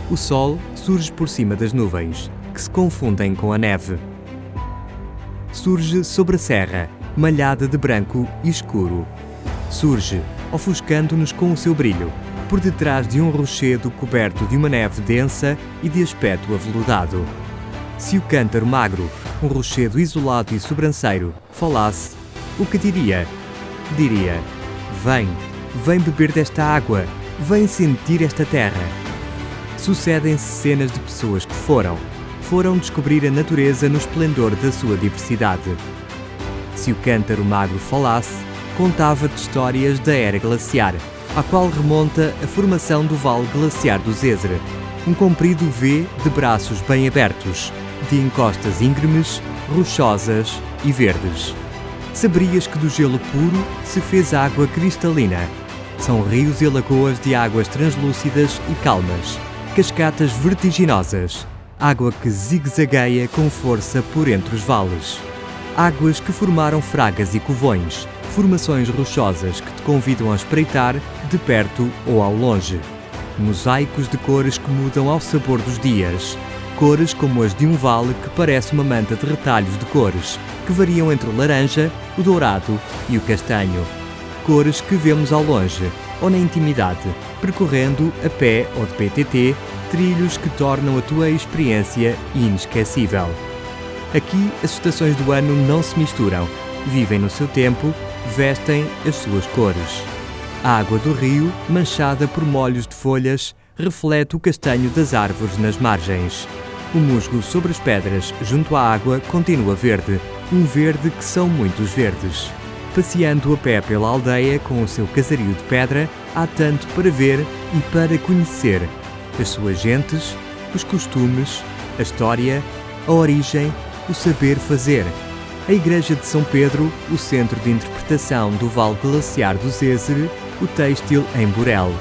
O sol surge por cima das nuvens, que se confundem com a neve. Surge sobre a serra, malhada de branco e escuro. Surge, ofuscando-nos com o seu brilho, por detrás de um rochedo coberto de uma neve densa e de aspecto aveludado. Se o cântaro magro, um rochedo isolado e sobranceiro, falasse, o que diria? Diria: vem beber desta água, vem sentir esta terra. Sucedem-se cenas de pessoas que foram descobrir a natureza no esplendor da sua diversidade. Se o cântaro magro falasse, contava-te histórias da era glaciar, à qual remonta a formação do Vale Glaciar do Zézer, um comprido V de braços bem abertos, de encostas íngremes, rochosas e verdes. Sabias que do gelo puro se fez água cristalina. São rios e lagoas de águas translúcidas e calmas, cascatas vertiginosas, água que zigue-zagueia com força por entre os vales. Águas que formaram fragas e covões, formações rochosas que te convidam a espreitar de perto ou ao longe. Mosaicos de cores que mudam ao sabor dos dias. Cores como as de um vale que parece uma manta de retalhos de cores, que variam entre o laranja, o dourado e o castanho. Cores que vemos ao longe, ou na intimidade, percorrendo, a pé ou de PTT, trilhos que tornam a tua experiência inesquecível. Aqui as estações do ano não se misturam, vivem no seu tempo, vestem as suas cores. A água do rio, manchada por molhos de folhas, reflete o castanho das árvores nas margens. O musgo sobre as pedras, junto à água, continua verde, um verde que são muitos verdes. Passeando a pé pela aldeia com o seu casario de pedra, há tanto para ver e para conhecer. As suas gentes, os costumes, a história, a origem, o saber fazer. A Igreja de São Pedro, o centro de interpretação do Vale Glaciar do Zézer, o têxtil em Borel.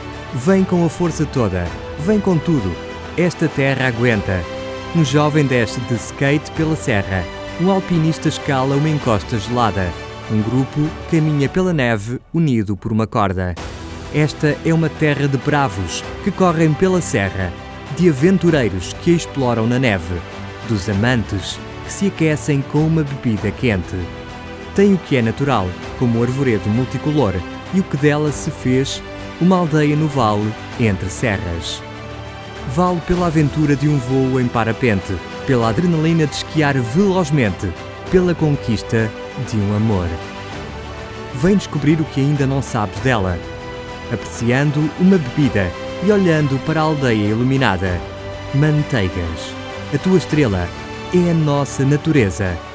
Vem com a força toda, vem com tudo. Esta terra aguenta. Um jovem desce de skate pela serra. Um alpinista escala uma encosta gelada. Um grupo caminha pela neve unido por uma corda. Esta é uma terra de bravos que correm pela serra, de aventureiros que a exploram na neve, dos amantes que se aquecem com uma bebida quente. Tem o que é natural, como o arvoredo multicolor, e o que dela se fez, uma aldeia no vale entre serras. Vale pela aventura de um voo em parapente, pela adrenalina de esquiar velozmente, pela conquista de um amor. Vem descobrir o que ainda não sabes dela, apreciando uma bebida e olhando para a aldeia iluminada. Manteigas, a tua estrela é a nossa natureza.